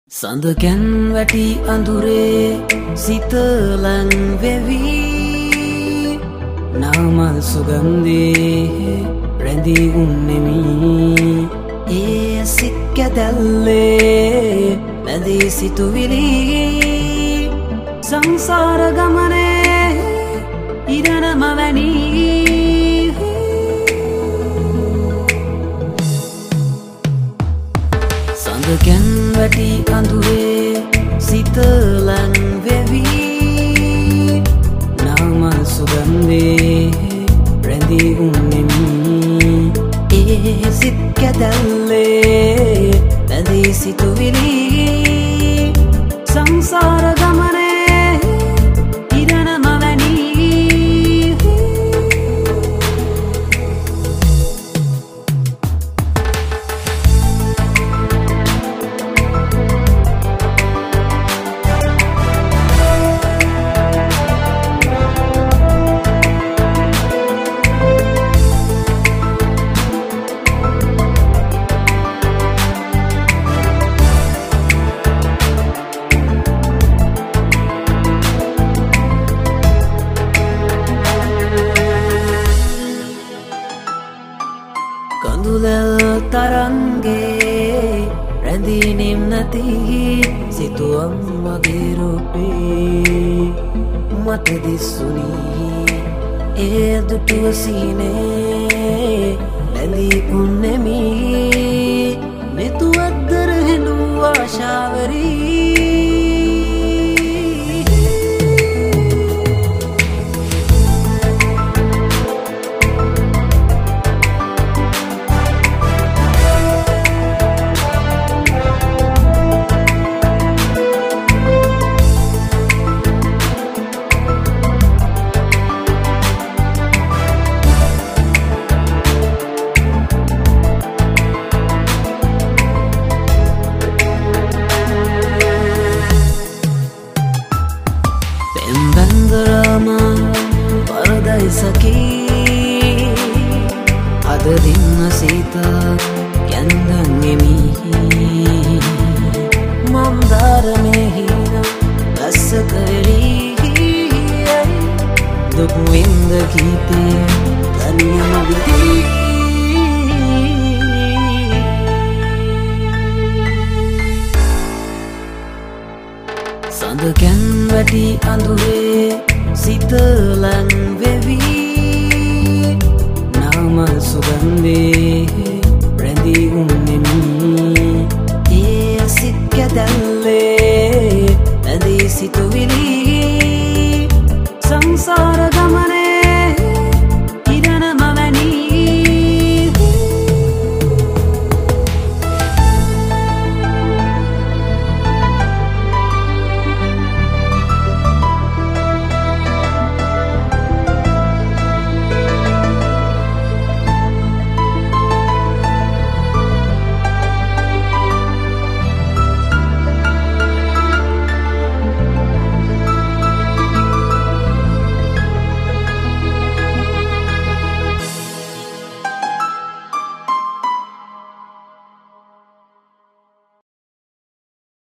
සඳකැන් වැටි අඳුරේ සිතලං වෙවි නාමල් සුගන්ධේ රැඳී උන්නෙමි ඒ සික්කැදැල්ලේ මැදී සිතුවිලි සංසාර ගමනේ ඉරණම වැනි සඳකැන් වැටි අඳුරේ සිතලං වෙවි නාමල් සුගන්ධේ රැඳී උන්නෙමි ඒ සික්කැදැල්ලේ මැදී සිතුවිලි සංසාර ගමනේ ඉරණම වැනි කඳුලල් තරංගේ රැඳී නිම්නති සිතුවම් වගේ රූපේ මට දිස්සුනී ඒ දුටුව සීනේ බැඳී උන්නෙමි මෙතුවද්දර හෙළු ආශාවරී Rama paradai saki ada dinna sita kyandangemi mandara mehina rasakari duk winda kite taniyama biti සඳකැන් වැටි අඳුරේ සිතලං වෙවි නාමල් සුගන්ධේ රැඳී උන්නෙමි ඒ සික්කැදැල්ලේ මැදී සිතුවිලි